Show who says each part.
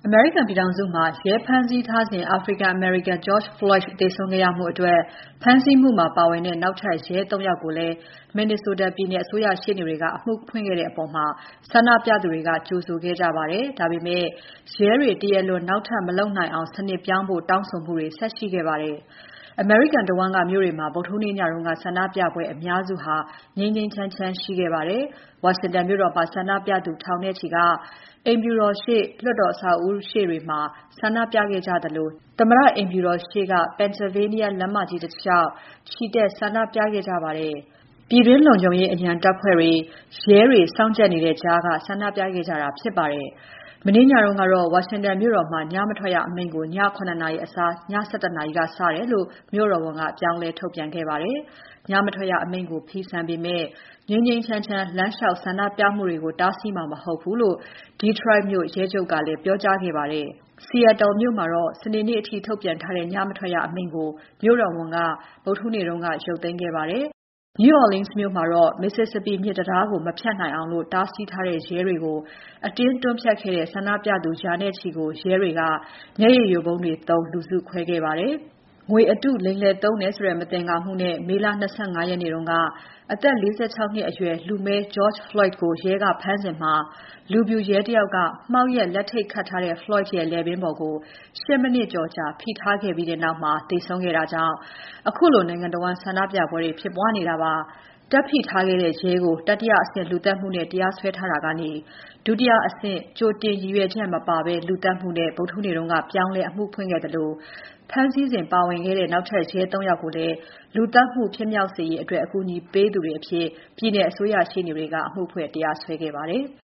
Speaker 1: အမေရိကန်ပြည်ထောင်စုမှာရဲဖမ်းဆီးထားစဉ် အာဖရိကန်အမေရိကန် George Floyd သေဆုံးခဲ့ရမှုအတွက် ဖမ်းဆီးမှုမှာပါဝင်တဲ့နောက်ထပ်ရဲ ၃ ယောက်ကိုလည်း Minnesota ပြည်နယ်အစိုးရရှေ့နေတွေက အမှုဖွင့်ခဲ့တဲ့အပေါ် ဆန္ဒပြသူတွေက ကြိုဆိုခဲ့ကြပါတယ်။ ဒါပေမဲ့ ရဲတွေ တရားလွန်နောက်ထပ်မလုပ်နိုင်အောင် စနစ်ပြောင်းဖို့ တောင်းဆိုမှုတွေ ဆက်ရှိခဲ့ပါတယ်။ အမေရိကန်တဝန်းကမြို့တွေမှာ ဗုဒ္ဓဟူးနေ့ညက ဆန္ဒပြပွဲအများစုဟာ ငြိမ်းငြိမ်းချမ်းချမ်းရှိခဲ့ပါတယ်။ ဝါရှင်တန်မြို့တော်မှာ ဆန္ဒပြသူထောင်နဲ့ချီက အိမ်ဖြူတော်ရှေ့၊ လွှတ်တော်အဆောက်အဦးရှေ့တွေမှာ ဆန္ဒပြခဲ့ကြသလို သမ္မတအိမ်ဖြူတော်ရှေ့က Pennsylvania လမ်းမကြီးတလျှောက် ချီတက်ဆန္ဒပြခဲ့ကြပါတယ်။ ပြည်တွင်းလုံခြုံရေးအရန်တပ်ဖွဲ့တွေ၊ ရဲတွေစောင့်ကြပ်နေတဲ့ကြားက ဆန္ဒပြခဲ့ကြတာဖြစ်ပါတယ်။ မနေ့ညကတော့ ဝါရှင်တန်မြို့တော်မှာ ညမထွက်ရအမိန့်ကို ည ၇ နာရီအစား ည ၁၁ နာရီကစတယ်လို့ မြို့တော်ဝန်က ပြောင်းလဲထုတ်ပြန်ခဲ့ပါတယ်။ ညမထွက်ရအမိန့်ကို ဖီဆန်ပေမဲ့ ငြိမ်းငြိမ်းချမ်းချမ်း လမ်းလျှောက်ဆန္ဒပြမှုတွေကို တားဆီးမှာ မဟုတ်ဘူးလို့ Detroit မြို့ရဲချုပ်ကလည်း ပြောကြားခဲ့ပါတယ်။ Seattle မြို့မှာတော့ စနေနေ့အထိ ထုတ်ပြန်ထားတဲ့ ညမထွက်ရအမိန့်ကို မြို့တော်ဝန်က ဗုဒ္ဓဟူးနေ့က ရုပ်သိမ်းခဲ့ပါတယ်။ New Orleans မြို့မှာတော့ Mississippi မြစ်တံတားကို မဖြတ်နိုင်အောင် တားဆီးထားတဲ့ရဲတွေကို အတင်းတွန်းဖြတ်ခဲ့တဲ့ ဆန္ဒပြသူ ရာနဲ့ချီကို ရဲတွေက မျက်ရည်ယိုဗုံးတွေသုံး လူစုခွဲခဲ့ပါတယ်။ ငွေအတုလိမ်လည်သုံးတယ်ဆိုတဲ့ မသင်္ကာမှုနဲ့ မေလ ၂၅ ရက်နေ့က အသက် ၄၆ နှစ်အရွယ် လူမည်း George Floyd ကိုရဲကဖမ်းစဉ် လူဖြူရဲတယောက်က မှောက်လျက်လက်ထိပ်ခတ်ထားတဲ့ Floyd ရဲ့ လည်ပင်းပေါ်ကို ၈ မိနစ်ကျော်ကြာ ဖိထားခဲ့ပြီးနောက် သေဆုံးခဲ့တာကြောင့် ခုလိုနိုင်ငံတဝန်း ဆန္ဒပြပွဲတွေဖြစ်ပွားနေတာပါ။ တပ်ဖိထားခဲ့တဲ့ရဲကို တတိယအဆင့် လူသတ်မှုနဲ့ တရားစွဲထားတာကနေ ဒုတိယအဆင့် ကြိုတင်ရည်ရွယ်ချက်မပါဘဲ လူသတ်မှုနဲ့ ဗုဒ္ဓဟူးနေ့က ပြောင်းလဲအမှုဖွင့်ခဲ့သလို ဖမ်းဆီးစဉ်ပါဝင်ခဲ့တဲ့ နောက်ထပ်ရဲ ၃ ယောက်ကိုလည်း လူသတ်မှုဖြစ်မြောက်စေရေးအတွက် အကူအညီပေးသူတွေအဖြစ် ပြည်နယ်အစိုးရရှေ့နေတွေက အမှုဖွင့်တရားစွဲခဲ့ပါတယ်။